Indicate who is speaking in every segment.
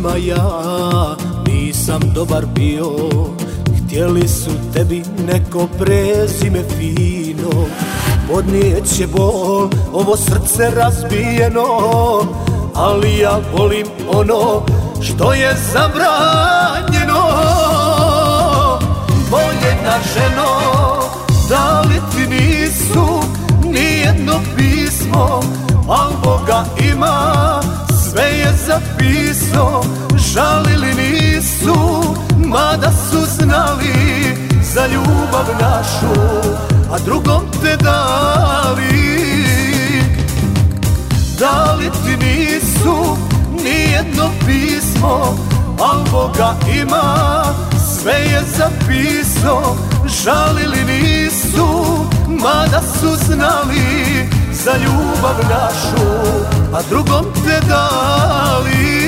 Speaker 1: njima ja nisam dobar bio. Htjeli su tebi neko prezime fino, podnijet će bol ovo srce razbijeno, ali ja volim ono što je zabranjeno. Voljena ženo, da li ti nisu nijedno pismo, al Boga ima, sve je zapisao. Žalili nisu, mada su znali za ljubav našu, a drugom te dali. Da li ti nisu nijedno pismo, al Boga ima, sve je zapisao. Žalili nisu, mada su znali za ljubav našu, a drugom te dali.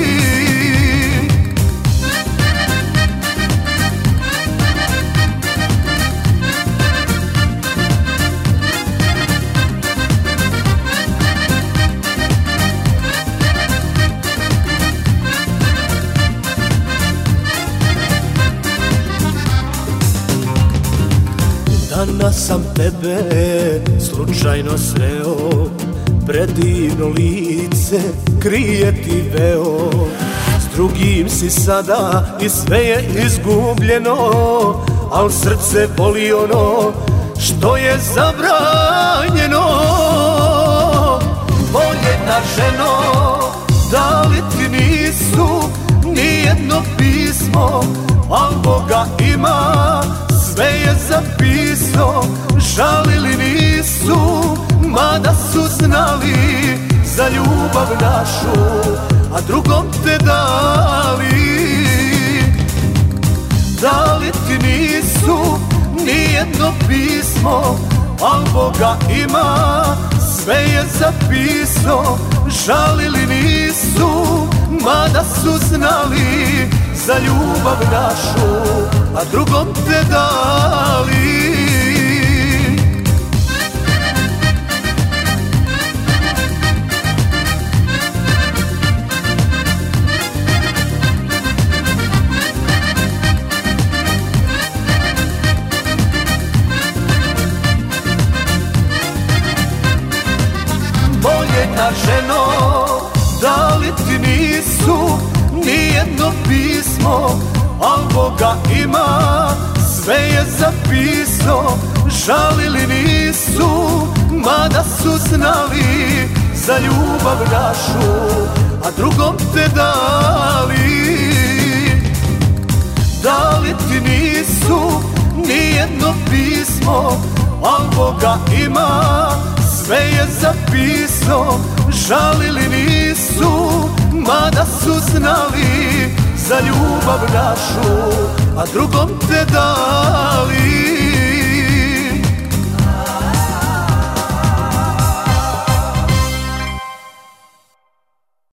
Speaker 1: Danas sam tebe slučajno sreo, predivno lice krije ti veo. S drugim si sada i sve je izgubljeno, al srce boli ono što je zabranjeno. Voljena ženo, da li ti nisu nijedno pismo, al Boga ima, sve je zapisao. Žalili nisu, mada su znali za ljubav našu, a drugom te dali. Da li ti nisu nijedno pismo, al Boga ima, sve je zapisao. Žalili nisu, mada su znali za ljubav našu, a drugom te dali. Voljena ženo, da li ti nisu nijedno pismo, al Boga ima, sve je zapisao. Žalili nisu, mada su znali za ljubav našu, a drugom te dali. Da li ti nisu nijedno pismo, al Boga ima, sve je zapisao. Žalili nisu, mada su znali za ljubav našu, a drugom te dali.